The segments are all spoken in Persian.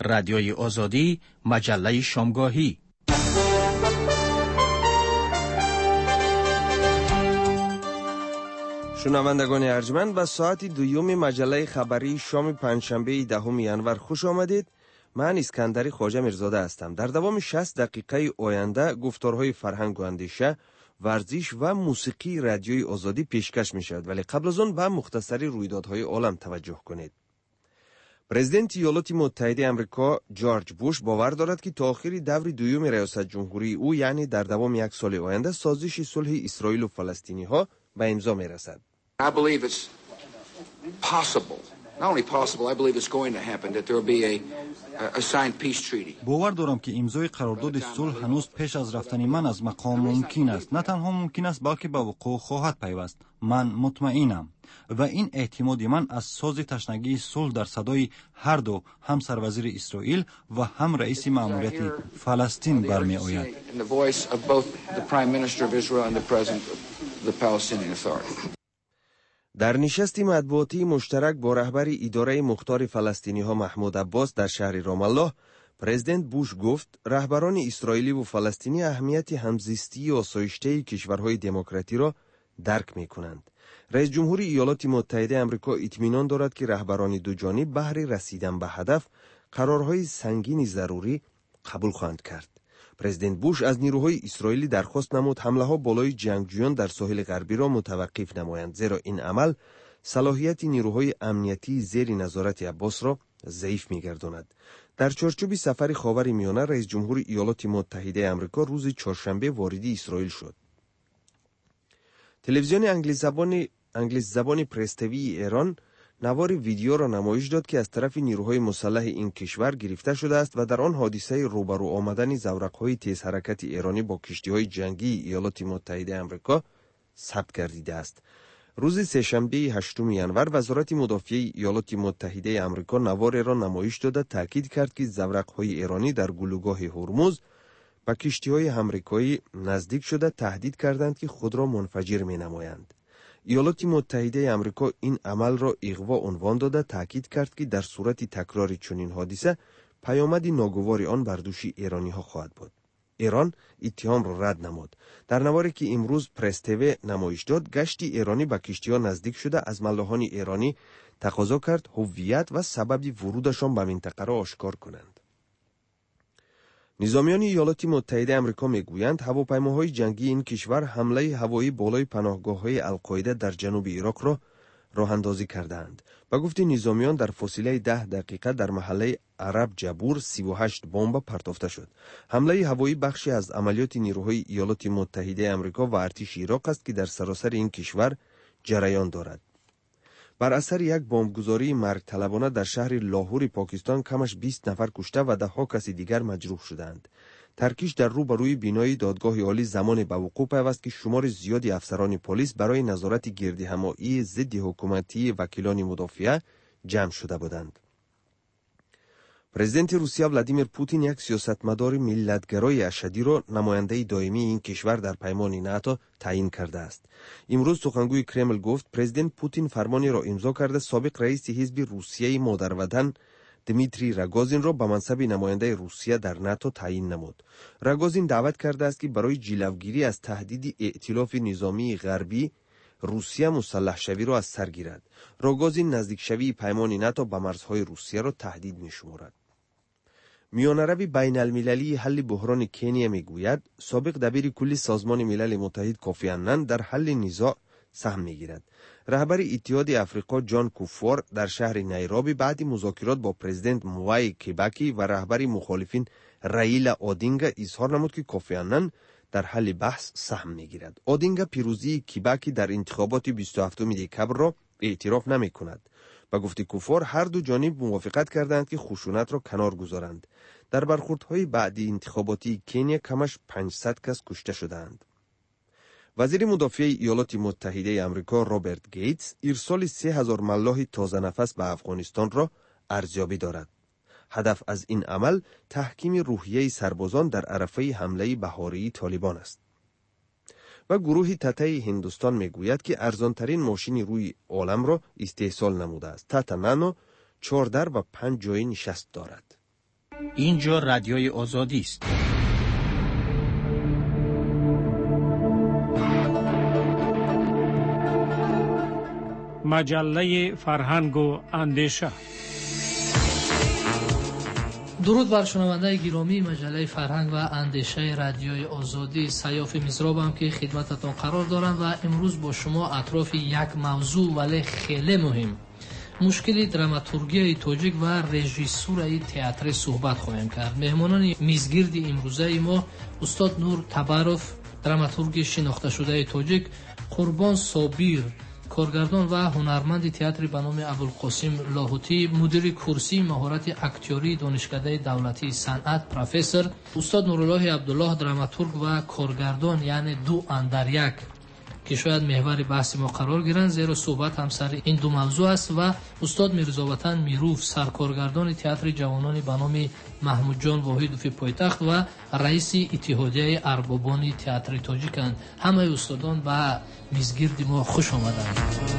رادیوی آزادی، مجله شامگاهی. شنوندگان ارجمند، به ساعت دوم مجله خبری شام پنجشنبه 10 ینور خوش آمدید. من اسکندر خواجه میرزاده هستم. در دوام 60 دقیقه آینده گفتارهای فرهنگ و اندیشه، ورزش و موسیقی رادیوی آزادی پیشکش می شود، ولی قبل از آن به مختصری رویدادهای عالم توجه کنید. پرزیدنت ایالات متحده آمریکا جورج بوش باور دارد که تا آخر دور دوم ریاست جمهوری او، یعنی در دوام یک سال آینده، سازش صلح اسرائیل و فلسطینی ها به امضا می رسد. I believe it's possible. Not only possible, I believe it's going to happen that there will be a signed peace treaty. باور دارم که امضای قرارداد صلح هنوز پیش از رفتن من از مقام ممکن است. نه تنها ممکن است بلکه به وقوع خواهد پیوست. من مطمئنم و این اعتماد من از ساز تشنگی صلح در صدای هر دو، هم سروزیر اسرائیل و هم رئیس مأموریت فلسطین برمی آید. در نشستی مطبوعاتی مشترک با رهبر اداره مختار فلسطینی ها محمود عباس در شهر رام الله، پرزیدنت بوش گفت رهبران اسرائیلی و فلسطینی اهمیت همزیستی و آسایشته کشورهای دموکراتی را درک می کنند. رئیس جمهور ایالات متحده آمریکا اطمینان دارد که رهبران دو جانب بهر رسیدن به هدف قرارهای سنگین ضروری قبول خواهند کرد. پرزیدنت بوش از نیروهای اسرائیلی درخواست نمود حمله ها بالای جنگجویان در ساحل غربی را متوقف نمایند، زیرا این عمل صلاحیت نیروهای امنیتی زیر نظارت عباس را ضعیف می‌گرداند. در چارچوب سفر خاور میانه، رئیس جمهور ایالات متحده آمریکا روز چهارشنبه وارد اسرائیل شد. تلویزیون انگلیس زبان پرس تیوی ایران نوار ویدیو را نمایش داد که از طرف نیروهای مسلح این کشور گرفته شده است و در آن حادثه روبرو آمدن زورق‌های تیز حرکت ایرانی با کشتی‌های جنگی ایالات متحده آمریکا ثبت گردیده است. روز سه‌شنبه 8 ینور وزارت مدافع ایالات متحده آمریکا نوار را نمایش داده تاکید کرد که زورق‌های ایرانی در گلوگاه هرمز به کشتی‌های آمریکایی نزدیک شده تهدید کردند که خود را منفجر می‌نمایند. ایالات متحده آمریکا این عمل را اغوا عنوان داده تاکید کرد که در صورت تکرار چنین حادثه پیامد ناگوار آن بر دوش ایرانی ها خواهد بود. ایران اتهام را رد نمود. در نواری که امروز پرس تیوی نمایش داد، گشت ایرانی به کشتی‌ها نزدیک شده از ملاحان ایرانی تقاضا کرد هویت و سبب ورودشان به منطقه را آشکار کنند. نظامیان ایالات متحده آمریکا میگویند هواپیماهای جنگی این کشور حمله هوایی بالای پناهگاه‌های القاعده در جنوب عراق را راه اندازی کردند. به گفت نظامیان در فاصله 10 دقیقه در محله عرب جبور 38 بمب پرتافته شد. حمله هوایی بخشی از عملیات نیروهای ایالات متحده آمریکا و ارتش عراق است که در سراسر این کشور جریان دارد. بر اثر یک بمبگذاری مرگ طلبانه در شهر لاهور پاکستان کمش 20 نفر کشته و ده‌ها کس دیگر مجروح شدند. ترکیش در روبروی بینای دادگاه عالی زمان به وقوع پیوست که شمار زیادی افسران پلیس برای نظارت گردهمایی ضد حکومتی وکیلان مدافعه جمع شده بودند. پرزیدنت روسیه ولادیمیر پوتین یک سیاستمدار ملت‌گرای اشدی را نماینده دائمی این کشور در پیمان ناتو تعیین کرده است. امروز سخنگوی کرمل گفت پرزیدنت پوتین فرمانی را امضا کرده سابق رئیس حزب روسیه مادر وطن دمیتری راگوزین را به منصب نماینده روسیه در ناتو تعیین نمود. راگوزین دعوت کرده است که برای جلوگیری از تهدید ائتلاف نظامی غربی روسیه مسلح شوی را از سر گیرد. راگوزین نزدیک شوی پیمان ناتو به مرزهای روسیه را تهدید می‌شمارد. میانروی بین المللی حل بحران کنیا میگوید سابق دبیر کل سازمان ملل متحد کوفی عنان در حل نزاع سهم میگیرد. رهبر اتحاد افریقا جان کوفور در شهر نیروبی بعد مذاکرات با پرزیدنت موای کیباکی و رهبر مخالفین رایلا اودینگا اظهار نمود که کوفی عنان در حل بحث سهم میگیرد. اودینگا پیروزی کیباکی در انتخابات 27 دکبر را اعتراف نمیکند. با گفت کوفور هر دو جانب موافقت کردند که خشونت را کنار گذارند. در برخوردهای بعدی انتخاباتی کنیا کمش 500 کس کشته شدند. وزیر مدافع ایالات متحده آمریکا رابرت گیتس ارسال 3000 ملاح تازه نفس به افغانستان را ارزیابی دارد. هدف از این عمل تحکیم روحیه سربازان در عرصه حمله بهاری طالبان است. و گروه تته هندوستان میگوید که ارزانترین ماشین روی عالم را استحصال نموده است. تته نانو 4 در و 5 جای نشست دارد. اینجا رادیوی آزادی است. مجله فرهنگ و اندیشه. درود بر شنونده گرامی مجله فرهنگ و اندیشه رادیوی آزادی. سیاف میزرابم که خدمتتان قرار دارم و امروز با شما اطراف یک موضوع ولی خیلی مهم، مشکل دراماتورگی تاجیک و رژیسور تئاتر صحبت خواهیم کرد. مهمانان میزگرد امروزه ما استاد نور تبارف، دراماتورگ شناخته شده تاجیک، قربان صابیر، کارگردان و هنرمند تئاتر به نام ابوالقاسم لاهوتی، مدیر کورسی مهارت اکتوری دانشکده دولتی صنعت پروفسور، استاد نورالله عبدالله، دراماتورگ و کارگردان، یعنی دو اندر یک، که شاید محور بحث ما قرار گیرند، زیرا صحبت هم سر این دو موضوع است. و استاد میرزاوطن میروف، سرکارگردان تئاتر جوانان به نام محمود جان واحدوف پایتخت و رئیس اتحادیه اربابان تئاتر تاجیکند. همه استادان به میزگرد ما خوش آمدند.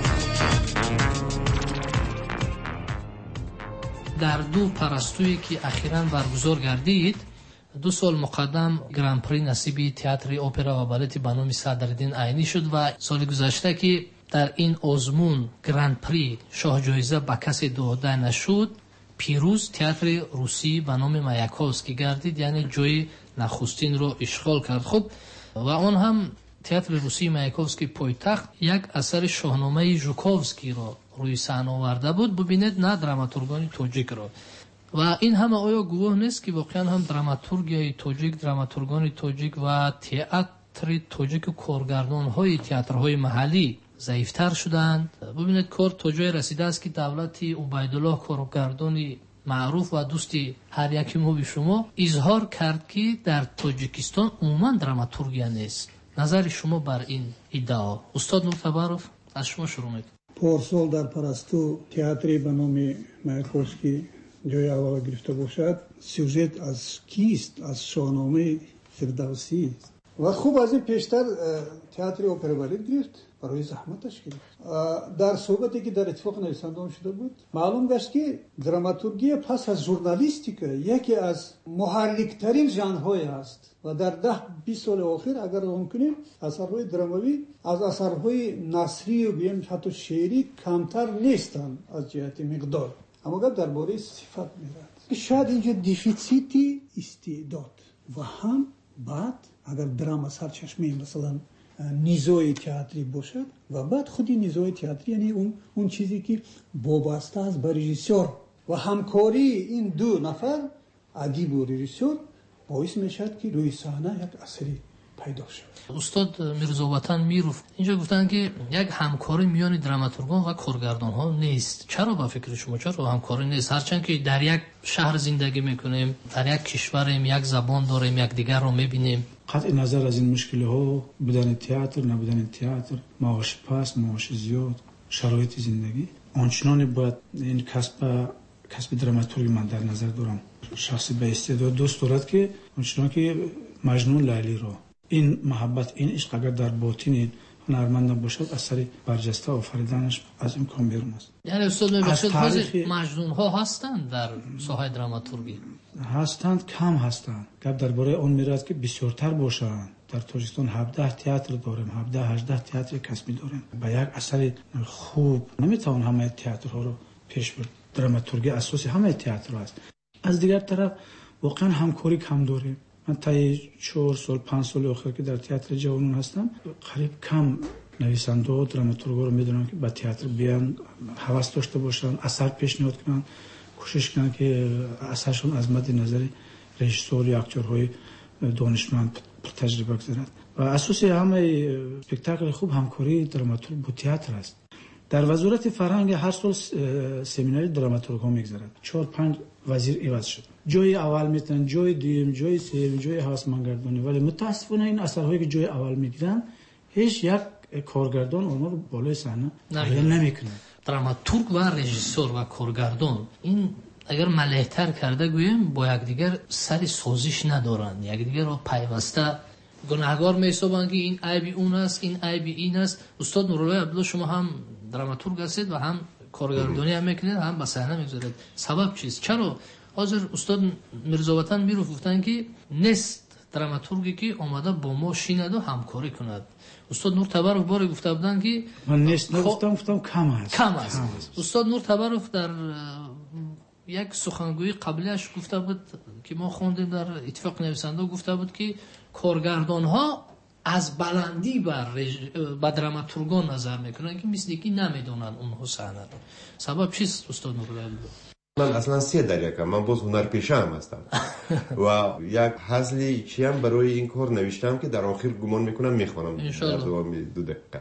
در دو پرستویی که اخیراً برگزار گردید، 2 سال مقدم گران پری نصیب تئاتر اپرا و بالت به نام صدرالدین عینی شد و سال گذشته که در این آزمون گران پری شاه جایزه به کسی داده نشد، پیروز تئاتر روسی به نام مایاکوفسکی گردید، یعنی جای نخستین رو اشغال کرد. خب و آن هم تئاتر روسی مایاکوفسکی پایتخت یک اثر شاهنامه ژوکوفسکی را روی صحنه آورده بود. ببینید، نه دراماتورگان تاجیک را. و این همه آیا گواه نیست که واقعا هم دراماتورگی تاجیک، دراماتورگان تاجیک و تئاتر تاجیک و کارگردان های تئاترهای محلی ضعیفتر شدند؟ ببینید، کار تا جای رسیده است که دولت عبیدالله، کارگردان معروف و دوستی هر یکی ما به شما، اظهار کرد که در تاجیکستان عموما دراماتورگی نیست. نظر شما بر این ادعا؟ استاد نور تبارف، از شما شروع می‌کنم. پارسال در پرستو تئاتری به نام مایاکوفسکی جای اول گرفته باشد. سیوژت از کیست؟ از شاهنامه فردوسی. و خوب از این پیشتر تئاتر اپرا بالت گرفت، برای زحمتش گرفت. در صحبتی که در اتفاق نویسندگان شده بود معلوم گشت که دراماتورگی پس از ژورنالیستیک یکی از محرک‌ترین ژانرهای است و در 10-20 سال اخیر اگر نگاه کنیم اثرهای دراموی از اثرهای نثری و بیم حتی شعری کمتر نیستند از جهت مقدار. اما گفت درباره صفت میرد. شاید اینجا دیفیسیتی استعداد و هم بعد اگر درام سرچشمه مثلا نیزوی تئاتری باشد و بعد خودی نیزوی تئاتری، یعنی اون چیزی که وابسته است به رژیسور و همکاری این دو نفر ادیب و رژیسور باعث میشد که روی صحنه یک اثری پیدا شد. استاد میرزاوطن میروف اینجا گفتن که یک همکاری میان دراماتورگان و کارگردان ها نیست. چرا با فکر شما چرا همکاری نیست؟ هرچند که در یک شهر زندگی میکنیم، در یک کشوریم، یک زبان داریم، یک دیگر رو میبینیم. قطع نظر از این مشکل ها، بودن تئاتر، نبودن تئاتر، معاش پس، معاش زیاد، شرایط زندگی، آنچنان باید این کسب دراماتورگی من در نظر دارم. شخصی به استعداد دوست دارد که آنچنان که مجنون لیلی را، این محبت، این عشق اگر در باطن هنرمند باشد، اثر برجسته آفریدنش از امکان بیرون است. یعنی استاد میگوید بعضی مجنون ها هستند در ساحه دراماتورگی؟ هستند، کم هستند. گپ درباره آن میرد که بسیارتر باشند. در تاجیکستان 17 تئاتر داریم، 17-18 تئاتر کسبی داریم. با یک اثر خوب نمیتوان همه تئاترها رو پیش برد. دراماتورگی اساسی همه تئاتر است. از دیگر طرف واقعا همکاری کم داریم. من تا 4 سال 5 سال اخیر که در تئاتر جوانان هستم، قریب کم نویسنده و دراماتورگا رو میدونم که با تئاتر بیان، هوس داشته باشن، اثر پیشنهاد کنن، کوشش کنن که اثرشون از مد نظر رژیسور یا اکتورهای دانشمند پر تجربه گذارد. و اساسی همه اسپکتاکل خوب همکاری دراماتورگ با تئاتر است. در وزارت فرهنگ هر سال سمینار دراماتورگ ها میگذارد. 4-5 وزیر عوض شد. جای اول میتونن، جای دوم، جای سوم، جای هوسمندگردانی، ولی متاسفانه این اثرهایی که جای اول میگیرن هیچ یک کارگردان اونها رو بالای صحنه نمیکنه. دراماتورگ و رژیسور و کارگردان این اگر مله‌تر کرده گویم با یکدیگر سر سازش ندارن، یکدیگر رو پیوسته گناهکار میحسابن که این عیب اون است، این عیب این است. استاد نورالله عبدالله، شما هم دراماتورگ هستید و هم کارگردانی هم میکنید، هم به صحنه میگذارید. سبب چیست؟ چرا حاضر استاد میرزاوطن میرو گفتن که نیست دراماتورگی که اومده با ما شیند و همکاری کند. استاد نور تبارک بار گفته بودن که من نیست نگفتم، گفتم کم است. استاد نور تبارک در یک سخنگوی قبلیش گفته بود که ما خوندیم در اتفاق نویسنده، گفته بود که کارگردان ها از بلندی بر دراماتورگان نظر میکنن که مثل که نمیدونن اون صحنه رو. سبب چیست استاد نور تبارک؟ من اصلا 3 دریکم، من باز هنرپیشه هم هستم و یک حزلی چی هم برای این کار نوشتم که در آخر گمان میکنم میخوانم در دوام 2 دقیقه.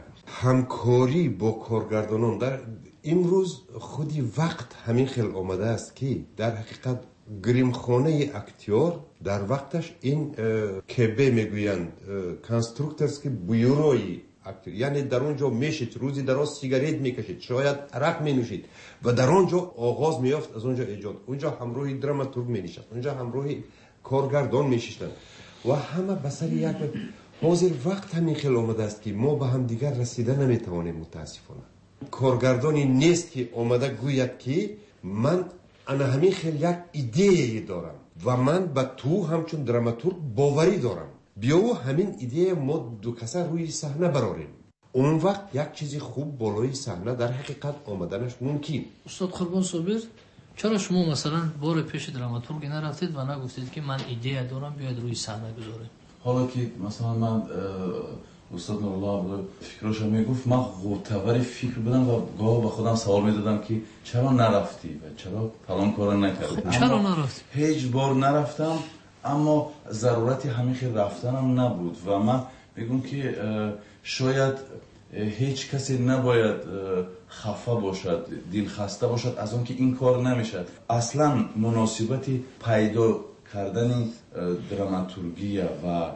همکاری با کارگردانان در امروز خودی وقت همین خیلی آمده است که در حقیقت گریمخانه اکتیور در وقتش این کبه میگویند کانستروکترز که بیوروی اکتیور، یعنی در اونجا میشید روزی دراز سیگارت میکشید، شاید عرق مینوشید و در اونجا آغاز میافت از اونجا ایجاد. اونجا همراه دراماتورگ مینشست، اونجا همراه کارگردان میشستند و همه بسر یک حاضر وقت همین خیلی آمده است که ما به هم دیگر رسیده نمیتوانیم. متاسفانه کارگردانی نیست که آمده گوید که من انا همین خیلی یک ایده دارم و من به تو همچون دراماتورگ باوری دارم، بیا و همین ایده ما 2 کسه روی صحنه براریم. اون وقت یک چیزی خوب بالای صحنه در حقیقت آمدنش ممکن. استاد قربان صابر، چرا شما مثلا بار پیش دراماتورگ نرفتید و نگفتید که من ایده دارم بیاید روی صحنه بذارید؟ حالا که مثلا من استاد نورالله فکراشو میگفت، من غوطه‌ور فکر بودم و گاه با خودم سوال میدادم که چرا نرفتی و چرا فلان کارو نکردی. خب چرا نرفتی؟ هیچ بار نرفتم، اما ضرورتی همین خیلی رفتنم نبود و من میگم که شاید هیچ کسی نباید خفه باشد، دل خسته باشد از اون که این کار نمیشه. اصلا مناسبتی پیدا کردن دراماتورگی و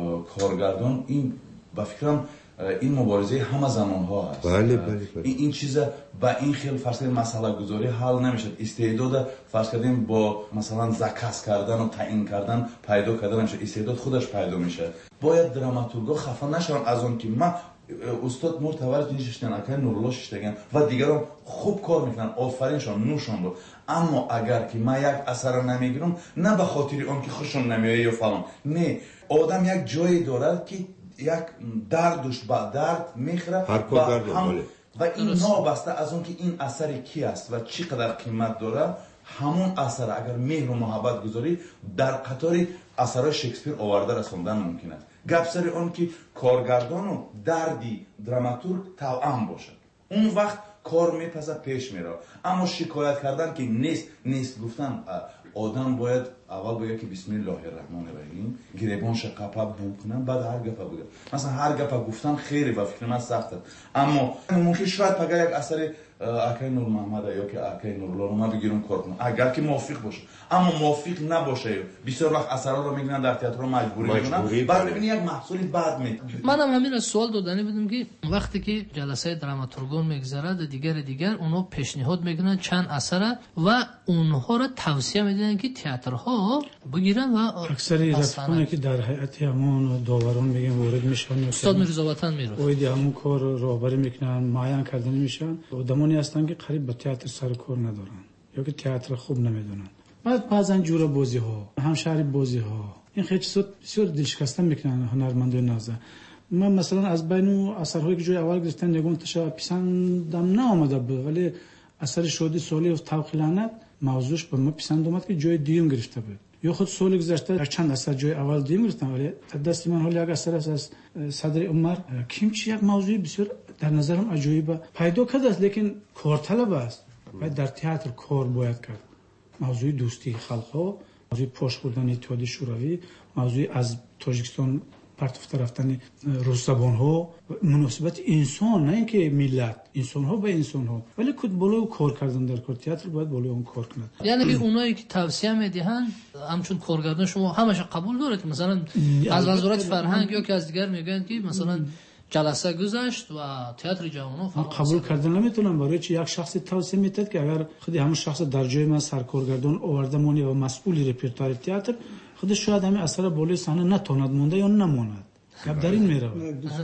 کارگردان این با فکرم این مبارزه همه زمان ها هست. بله. این چیز با این خیلی فرض کردیم مسئله گذاری حل نمیشه. استعداد فرض کردیم با مثلا زکس کردن و تعیین کردن پیدا کردن نمیشه، استعداد خودش پیدا میشه. باید دراماتورگا خفه نشون از اون که من استاد نور تبارک نشستن، اکای نورالله ششتگن و دیگران خوب کار میکنن، آفرینشان نورشان بود. اما اگر که من یک اثر نمیگیرم، نه به خاطر اون که خوشم نمیاد یا فلان، نه، آدم یک جایی دارد که یک دردش با درد میخوره و این نابسته از اون که این اثر کی است و چقدر قیمت داره، همون اثر اگر مهر و محبت گذاری در قطار اثرهای شکسپیر آورده رسوندن ممکن است. گپ سر اون که کارگردان و دردی دراماتورگ توأم باشد، اون وقت کار میپسه پیش میره. اما شکایت کردن که نیست گفتن، آدم باید اول بگه که بسم الله الرحمن الرحیم، گریبانش قپا بکنم، بعد هر گپا بگه. مثلا هر گپا گفتن خیلی و فکر من سخته، اما ممکن شاید اگر یک اثر اکای نور محمد یا که اکای نورالله ما بگیرم کار کنم، اگر که موافق باشه. اما موافق نباشه، بسیار وقت اثرها رو میگیرن در تئاتر مجبوری میکنن، بعد میبینی یک محصولی بد میاد. منم همین سوال دادنی بودم که وقتی که جلسه دراماتورگون میگذره دیگر اونها پیشنهاد میکنن چند اثر و اونها رو توصیه میدن که تئاترها بگیرن و اکثر رفقانی که در هیئت همون داوران میگن وارد میشن، استاد میرزاوطن میره اوید همون کار راهبری میکنن، معین کردن میشن. آدمانی هستن که قریب به تئاتر سر کار ندارن یا که تئاتر خوب نمیدونن. بعضا جور بازی ها، همشهری بازی ها، این خیلی چیزا بسیار دلشکسته میکنن هنرمندای نازه. من مثلا از بین اثرهایی که جای اول گرفتن نگم تشا پسندم نامده بود، ولی اثر شادی سالی و توق لعنت موضوعش به من پسند اومد که جای دیوم گرفته بود. یا خود سال گذشته چند اثر جای اول دیوم گرفتن، ولی دست من حال یک اثر از صدر عمر کیمچی یک موضوعی بسیار در نظرم عجیبه پیدا کرده است، لیکن کار طلب است. باید در تئاتر کار باید کرد. موضوع دوستی خلق‌ها، موضوع پاش بردن اتحادیه شوروی، موضوع از تاجیکستان پرتفته رفتن روس زبان‌ها، مناسبت انسان، نه اینکه ملت، انسان‌ها به انسان‌ها، ولی کد بالای کار کردن در کار تئاتر باید بالای اون کار کنند. یعنی اونایی که توصیه میدهن همچون کارگردان شما همش قبول دارید، مثلا از وزارت فرهنگ یا که از دیگر میگن که مثلا جلسه گذشت و تئاتر جوانان قبول کردن نمیتونم، برای چی یک شخصی توصیه میتد که اگر خودی همون شخص در جای من سرکارگردان آورده مونی و مسئول رپرتوار تئاتر، خودش شاید همین اثر بالای صحنه نتواند مونده یا نماند. گپ در این میره.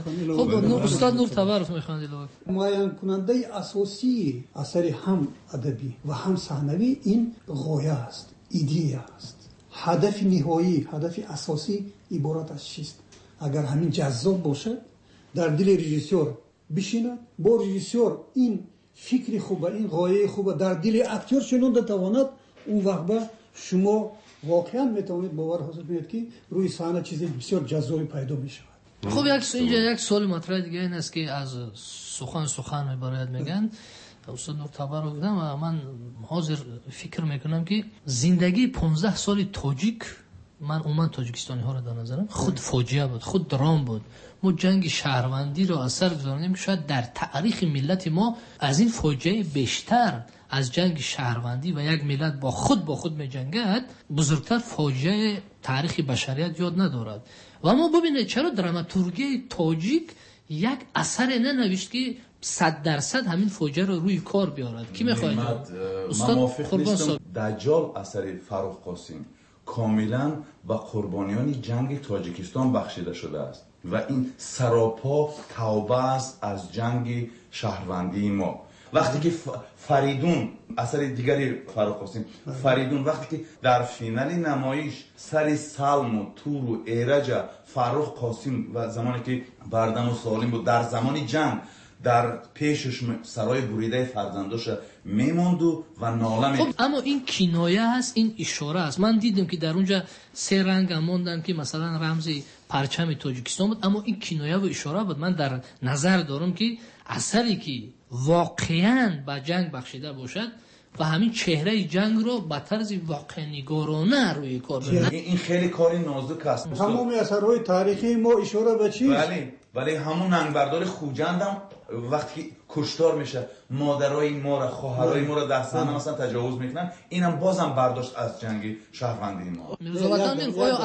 خب استاد نور تبارک میخواندید معین کننده اساسی اثر هم ادبی و هم صحنوی این غایه است. ایده است. هدف نهایی، هدف اساسی عبارت از چیست؟ اگر همین جذاب باشه، در دل رژیسور بشینه، با رژیسور این فکر خوبه، این غایه خوبه در دل اکتور شنونده تواند، اون وقت به شما واقعا میتونید باور حاصل کنید که روی صحنه چیز بسیار جذابی پیدا میشه. خب اینجا یک سوال مطرح دیگه این است که از سخن میباید میگن استاد نورتبر رو گفتم و من حاضر فکر میکنم که زندگی 15 سال تاجیک، من عموما تاجیکستانی ها رو در نظرم خود فاجعه بود، خود درام بود. ما جنگ شهروندی رو اثر گذاریم که شاید در تاریخ ملت ما از این فاجعه بیشتر از جنگ شهروندی و یک ملت با خود می جنگد بزرگتر فاجعه تاریخ بشریت یاد ندارد. و ما ببینید چرا دراماتورگی تاجیک یک اثر ننوشت که 100% همین فاجعه رو روی کار بیارد. کی میخواید؟ من موافق نیستم. دجال اثر فرخ قاسم کاملا به قربانیان جنگ تاجیکستان بخشیده شده است و این سراپا توبه است از جنگ شهروندی ما. وقتی که فریدون اثر دیگری فرخ قاسم، فریدون وقتی که در فینال نمایش سر سلم و تور و ایرج فرخ قاسم و زمانی که بردم و سالم بود در زمان جنگ در پیشش سرای بریده فرزنداش میموند و ناله خب اما این کنایه هست، این اشاره است. من دیدم که در اونجا 3 رنگ موندن که مثلا رمز پرچم تاجیکستان بود، اما این کنایه و اشاره بود. من در نظر دارم که اثری که واقعاً به جنگ بخشیده باشد و همین چهره جنگ رو به طرز واقع‌نگارانه روی کار ببرد. این خیلی کاری نازک است. تمام اثرهای تاریخی ما اشاره به چیست؟ ولی همون ننگبردار خوجند هم وقتی کشتار میشه مادرای ما را، خواهرای ما را در صحنه مثلا تجاوز میکنن، اینم بازم برداشت از جنگ شهروندی ما. میرزاوطن آیا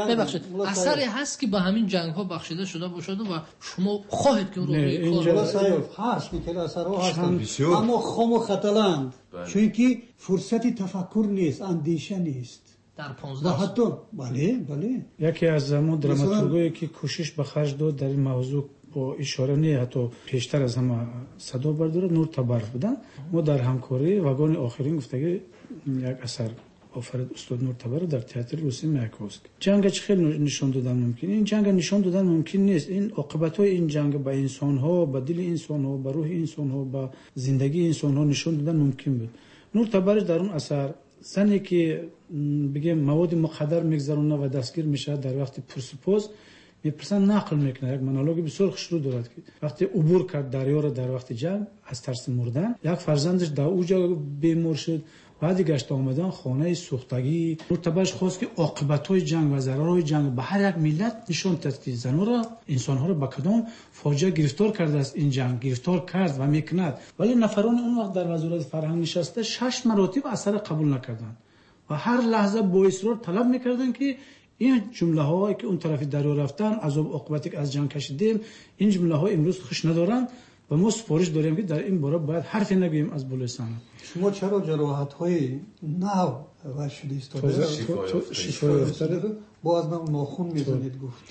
اثری هست که با همین جنگ ها بخشیده شده باشد و شما خواهید که اون رو روی کار هست که اثرها هستند اما خام و خطلند، چون که فرصتی تفکر نیست، اندیشه نیست در 15 حتی بله یکی از زمان دراماتورگایی که کوشش به خرج داد در این موضوع با اشاره نه حتی پیشتر از همه صدا برداره نورتبر بودن. ما در همکاری واگن آخرین گفتگی یک اثر آفرید استاد نورتبر در تئاتر روسی مایکوسک. جنگ چه خیلی نشون دادن ممکن، این جنگ نشون دادن ممکن نیست. این عاقبت‌های این جنگ به انسان‌ها، به دل انسان‌ها، به روح انسان‌ها، به زندگی انسان‌ها نشون دادن ممکن بود. نورتبر در اون اثر زنی که بگیم مواد مخدر میگذرونه و دستگیر میشه در وقت پرسپوز میپرسن نقل میکنه. یک مونولوگ بسیار خوشرو دارد که وقتی عبور کرد دریا را در وقت جنگ از ترس مردن، یک فرزندش در اوجا بیمار شد، بعدی گشت آمدن خانه سوختگی. مرتبهش خواست که عاقبت‌های جنگ و ضررهای جنگ به هر یک ملت نشون داد که زنها را، انسان‌ها را به کدام فاجعه گرفتار کرده است این جنگ، گرفتار کرد و میکند. ولی نفران اون وقت در وزارت فرهنگ نشسته 6 مراتب اثر قبول نکردند و هر لحظه با اصرار طلب میکردند که این جمله هایی که اون طرف دریا رفتن، عذاب عاقبتی که از جنگ کشیدیم، این جمله ها امروز خوش ندارن و ما سفارش داریم که در این باره باید حرفی نگیم از بلوچستان. شما چرا جراحت های نو و شده استاد شفای افتاده رو باز من ناخون میزنید گفت.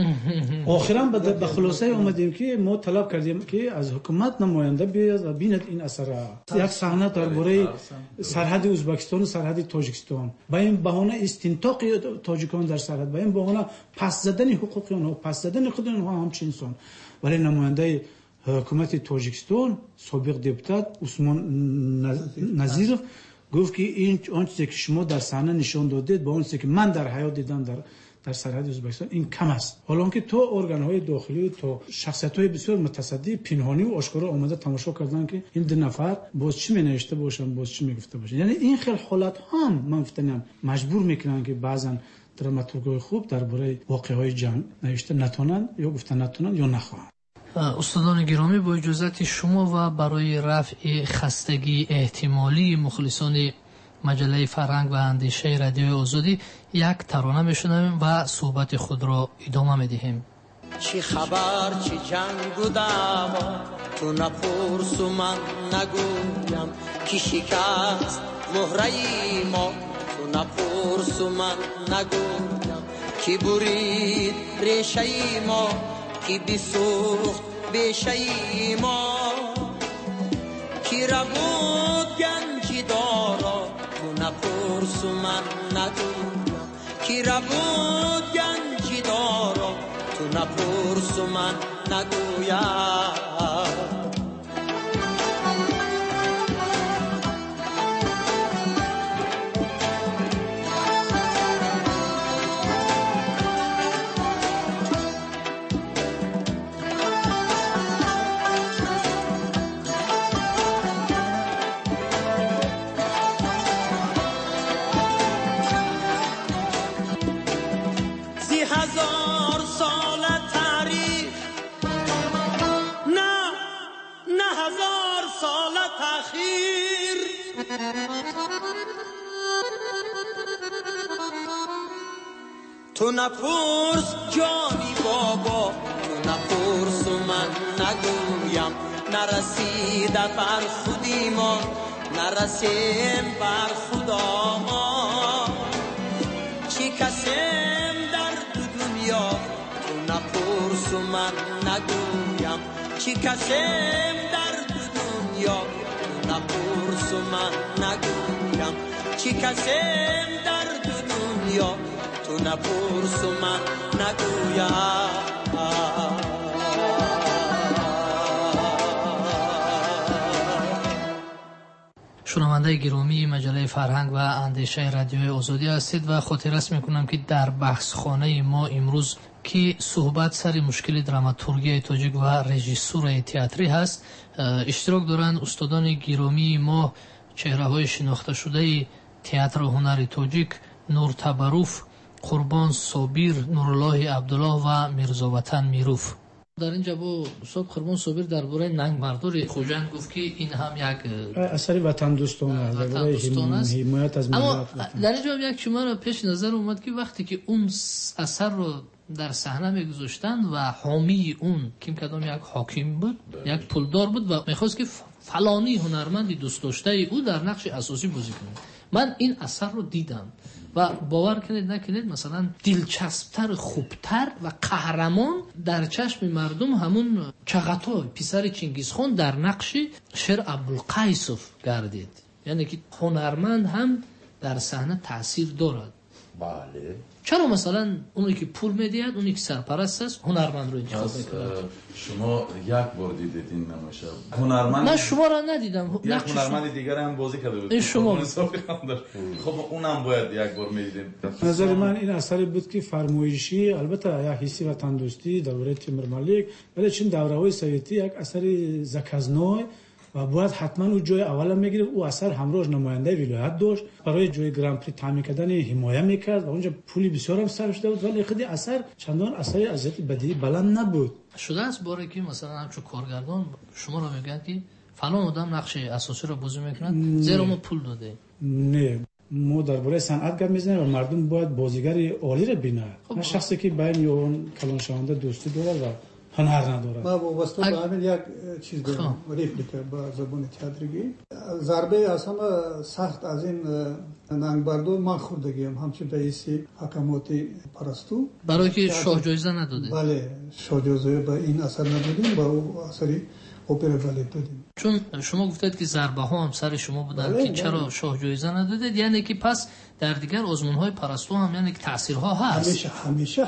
آخرا به خلاصه اومدیم که ما طلب کردیم که از حکومت نماینده بیاد و بیند این اثر. یک صحنه درباره سرحد ازبکستان و سرحد تاجیکستان با این بهانه استنطاق تاجیکان در سرحد، با این بهانه پس زدن حقوق اونها، پس زدن خود اونها همچین انسان. ولی نماینده حکومت تاجیکستان سابق دپوتات عثمان نظیرов گفت که این آن چیزی که شما در صحنه نشون دادید با اون چیزی که من در حیات دیدم در سرحد ازبکستان این کم است. حالا که تو ارگان‌های داخلی تو شخصیت‌های بسیار متصدی پنهانی و آشکارا آمده تماشا کردن که این دو نفر باز چی می‌نوشته باشن، باز چی میگفته باشن. یعنی این خیلی حالت هم من گفتم مجبور میکنن که بعضن دراماتورگای خوب درباره واقعه‌های جنگ نوشته نتونن یا گفتن نتونن یا نخواهند. استادان گرامی، با اجازت شما و برای رفع خستگی احتمالی مخلصان مجله فرهنگ و اندیشه رادیو آزادی یک ترانه میشنویم و صحبت خود را ادامه میدهیم. چی خبر چی جنگ و دعوا تو نپرس و من نگویم، کی شکست مهره ما تو نپرس و من نگویم، کی برید ریشه ما کی بسوخت بیشه ما، کی ربود گنجی دارا تو نپرس من نگویم کی را بود گنجی دارم تو نپرس من نگویم تو نپرس جانی بابا تو نپرس من نگویم نرسیده بر خودی ما نرسیم بر خدا ما چی کسیم در دنیا تو نپرس من نگویم چی کسیم در دنیا تو نپرس من نگویم چی کسیم در دنیا تو نپرس من نگویم شنونده گرامی مجله فرهنگ و اندیشه رادیوی آزادی هستید و خاطرات میکنم که در بحث خانه ما امروز که صحبت سر مشکل دراماتورگی تاجیک و رژیسور تئاتری هست اشتراک دارند استادان گرامی ما چهره های شناخته شده تئاتر و هنر تاجیک نور تبروف قربان صابیر نورالله عبدالله و میرزاوطن میروف. در اینجا با استاد قربان صابیر درباره ننگ مردار خوجند گفت که این هم یک اثر وطن دوستانه است، حمایت از اما در اینجا یک شما را پیش نظر اومد که وقتی که اون اثر رو در صحنه میگذاشتن و حامی اون کیم کدام یک حاکم بود یک پولدار بود و میخواست که فلانی هنرمندی دوست داشته او در نقش اساسی بازی کنه. من این اثر رو دیدم و باور کنید نکنید مثلا دلچسبتر خوبتر و قهرمان در چشم مردم همون چغاتای پسر چنگیزخان در نقش شیر ابوالقیسوف گردید. یعنی که هنرمند هم در صحنه تاثیر دارد. بله. چرا مثلا اونی که پول میدهد اونی که سرپرست است هنرمند رو انتخاب میکنه؟ شما یک بار دیدید این نمایش هنرمند؟ من شما را ندیدم. یک هنرمند دیگر هم بازی کرده بود. شما خب اونم باید یک بار میدیدیم. نظر من این اثری بود که فرمایشی البته یک حسی وطن دوستی دوره تیمور ملیک ولی چون دوره‌های سوویتی یک اثر زکزنای و باید حتما او جای اول میگیره. او اثر همراهش نماینده ولایت داشت برای جای گران پری تامین کردن حمایت میکرد و اونجا پولی بسیار هم صرف شده بود ولی خودی اثر چندان اثر از بدیهی بلند نبود. شده است باره که مثلا همچون کارگردان شما رو میگن که فلان آدم نقش اساسی رو بازی میکنه زیرا ما پول داده. نه ما درباره صنعت گپ میزنیم و مردم باید بازیگر عالی رو ببینن. نه شخصی که بین اون کلان شونده دوستی داره و هنر نداره. ما واسطه به همین یک چیز دارم ریپلیکا با زبان تئاتریگی ضربه اصلا سخت از این ننگبردو من خوردگیم همچون رئیس حکمات پرستو برای که شاه جایزه نداده. بله شاه جایزه با این اثر ندادیم با او اثری اپرا بالت دادیم. چون شما گفتید که ضربه ها هم سر شما بودن که چرا شاه جایزه ندادید یعنی که پس در دیگر آزمون های پرستو هم یعنی که تاثیرها هست. همیشه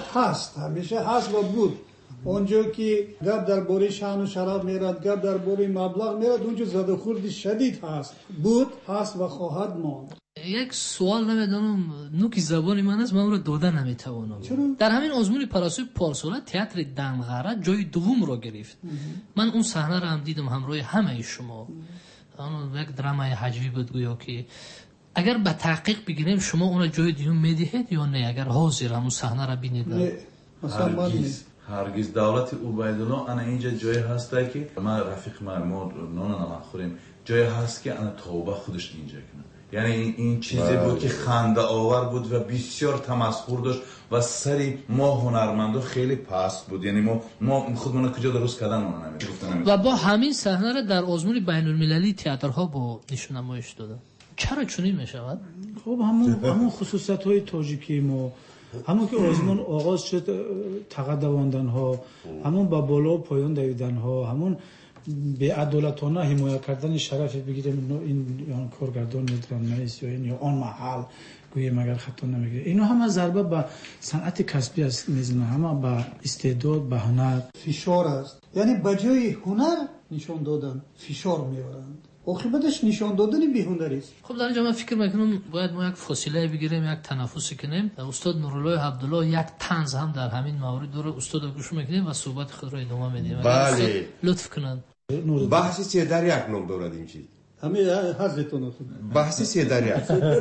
هست و بود. اونجا که گپ درباره شان و شراب میرد گپ درباره مبلغ میرد اونجا زده خورد شدید بود هست و خواهد ماند. یک سوال نمیدونم نوک زبان من است من اون رو داده نمیتوانم. در همین آزمون پرستوی پارسال تئاتر دمغره جای دوم رو گرفت. من اون صحنه رو هم دیدم همراه همه شما. اون یک درامای حجوی بود گویا که اگر به تحقیق بگیریم شما اون جای دوم میدهید یا نه اگر حاضر همون صحنه رو ببینید؟ نه مثلا هرگز دولت عبیدالله انا اینجا جای هست که ما رفیق ما نان خوریم جای هست که انا توبه خودش اینجا کنه. یعنی این چیزی بود که خنده آور بود و بسیار تمسخر داشت و سری ما هنرمندا خیلی پست بود. یعنی ما خودمون کجا درست کردن اون نمی‌گفتن و با همین صحنه را در آزمون بین‌المللی تئاترها با نشون نمایش دادن. چرا چنین میشود؟ خب همون خصوصیت‌های تاجیکی ما همون که آزمون آغاز شد تقدواندن ها همون با بالا و پایان دویدن ها همون به عدالتانه حمایت کردن شرف بگیریم این کارگردان درام نویس یا این یا آن محل گویم اگر خطا نمیگیره. اینا همه ضربه به صنعت کسبی است میزنه، همه به استعداد، به هنر. فشار است، یعنی به جای هنر نشان دادن فشار میارند. عاقبتش نشان دادن بی‌هنری است. خب در اینجا من فکر میکنم باید ما یک فاصله بگیریم، یک تنفسی کنیم. استاد نورالله عبدالله یک طنز هم در همین مورد داره، استاد رو گوش میکنیم و صحبت خود رو ادامه میدیم. بله، لطف کنند. بحثی 3 در 1 نام دارد این چیز. همه حضرتون بحثی 3 در 1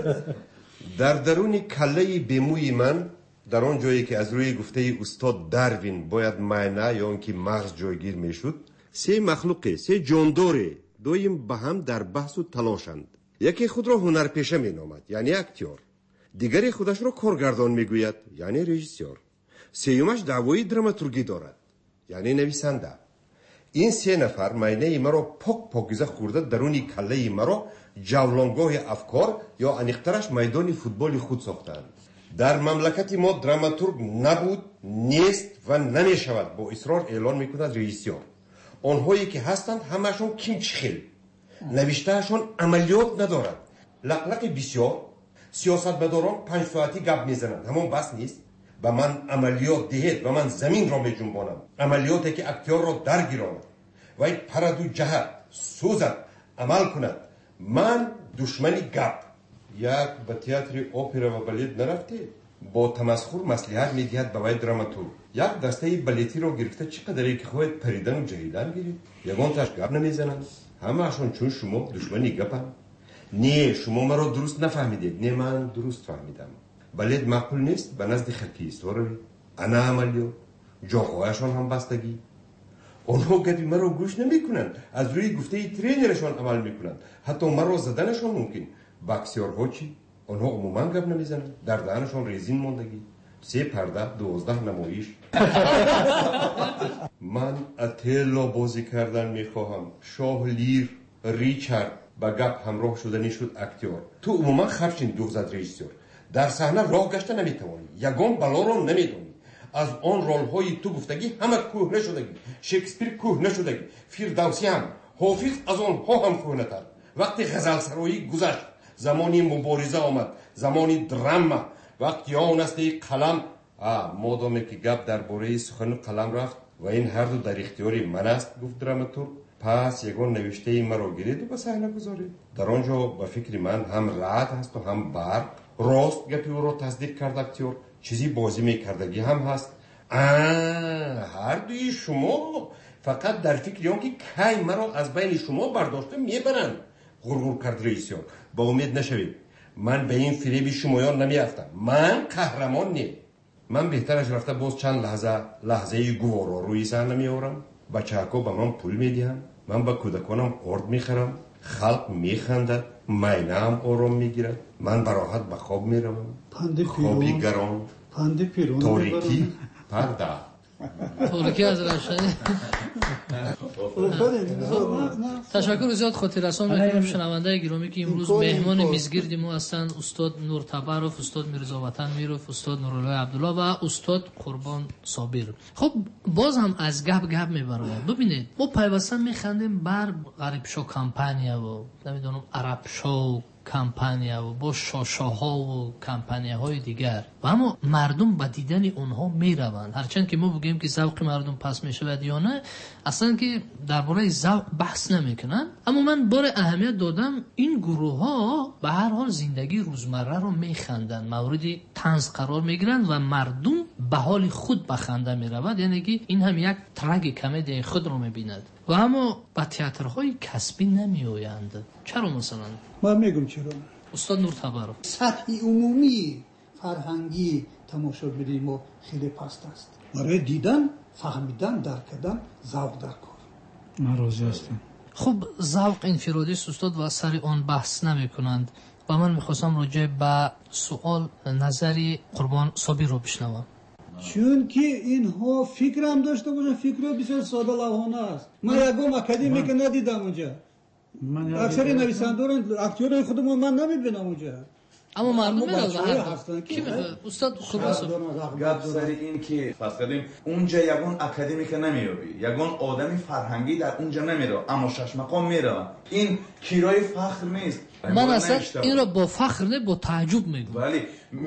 در درون کله بیموی من، در آن جایی که از روی گفته استاد داروین باید معنا یا اینکه مغز جایگیر میشد، 3 مخلوق، 3 جاندار دویم به هم در بحث و تلاشند. یکی خود را هنرپیشه مینامد یعنی اکتور، دیگری خودش را کارگردان میگوید یعنی رژیسور، سومش دعوای دراماتورگی دارد یعنی نویسنده. این 3 نفر معنا مرا پاکیزه خورده درون کله مرا جولانگاه افکار یا انیقترش میدان فوتبال خود ساختند. در مملکت ما دراماتورگ نبود، نیست و نمیشود، با اصرار اعلان میکند رژیسور. آنهایی که هستند همشون کیمچخیل، نوشتهشون عملیات ندارد، لقلق بسیار، سیاستمداران 5 ساعتی گپ میزنند، همون بس نیست. و من عملیات دهید و من زمین را میجنبانم، عملیاتی که اکتیار را درگیراند و این پرد و جهت سوزد عمل کند. من دشمنی گپ. یک به تئاتر اپرا و بالت نرفته، با تمسخر مصلحت میدهد به وی دراماتورگ. یک دسته بالتی رو گرفته چقدر که خواهد پریدن و جهیدن گیرید، یگان تاش گپ نمیزنند، همه‌شون چون شما دشمنی گپند. نه شما مرا درست نفهمیدید، نه من درست فهمیدم. بالت معقول نیست به نزد خلقی استوری، انا عملیات، جاهایشان هم بستگی. آنها گپی مرا گوش نمیکنند، از روی گفته ترینرشان عمل میکنند، حتی مرا زدنشان ممکن. باکسورها چی؟ آنها عموما گپ نمیزنند، در دهنشان ریزین ماندگی. 3 پرده 12 نمایش. من اتلا بازی کردن میخواهم، شاه لیر، ریچارد با گپ همراه شدنی شد اکتور. تو عموما خرچین دوزد رژیسور، در صحنه راه گشته نمیتوانی، یگان بلا را نمیدانی. از آن رول های تو گفتگی همه کهنه شدگی، شکسپیر کهنه شدگی، فردوسی هم، حافظ از آنها هم کهنه تر. وقتی غزل سرایی گذشت، زمانی مبارزه آمد، زمانی درام، وقتی آن است قلم. مادامی که گپ درباره سخن قلم رفت و این هر دو در اختیار من است، گفت دراماتورگ، پس یگان نوشته مرا گیرید و به صحنه گذارید. در آنجا به فکر من هم رعد هست و هم برق. راست گپی او را تصدیق کرد اکتور، چیزی بازی میکردگی هم هست. هر دوی شما فقط در فکر آن که کی مرا از بین شما برداشته میبرند. غرغر کرد رئیسیان. با امید نشوید، من به این فریب شمایان نمیافتم، من قهرمان نیم. من بهترش رفته باز چند لحظه گوارا روی صحنه میآورم، بچه‌ها به من پول میدهند، من به کودکانم آرد میخرم، خلق میخندد، معینه‌ام آرام میگیرد، من براحت به خواب میروم. خوابی گران، تاریکی، پرده. تاریکی از روشنی. تشکر زیاد خاطررسان میکنم شنونده گرامی که امروز مهمان میزگرد ما هستند استاد نورتبرف، استاد میرزا وطن میرف، استاد نورالله عبدالله و استاد قربان صابر. خب باز هم از گپ میبرم. ببینید ما پیوستن میخندیم بر غریب شو کمپانیا و نمیدونم عرب شو کمپانیا و با شاشاها و کمپانیاهای دیگر و اما مردم به دیدن اونها میروند. هرچند که ما بگیم که ذوق مردم پس میشود یا نه، اصلا که درباره ذوق بحث نمیکنن. اما من بار اهمیت دادم این گروه ها به هر حال زندگی روزمره رو میخندن، موردی طنز قرار میگیرن و مردم به حال خود به خنده میرود. یعنی که این هم یک تراژی کمدی خود رو میبیند و اما با تئاترهای کسبی نمیآیند. چرا مثلا؟ من میگم چرا. استاد نورتبرف، سطح عمومی فرهنگی تماشاگری ما خیلی پست است. برای دیدن، فهمیدن، درک کردن، ذوق در کار. من راضی هستم. خب ذوق انفرادی استاد و سر آن بحث نمی کنند و من میخواستم راجع به سوال نظری قربان صابر رو بشنوم. چون که اینها فکر هم داشته باشن، فکر بسیار ساده لوحانه است. من یکم اکادمی که ندیدم اونجا، اکثر نویسندگان اکتورای خودمون من نمیبینم اونجا، اما مردم هستن کی استاد خلاص گپ سر این که فرض کردیم اونجا یگان اکادمی که نمیابی، یگان آدمی فرهنگی در اونجا نمیره، اما شش مقام میره. این کیرای فخر نیست. من اصلا این را با فخر نه با تعجب میگم. ولی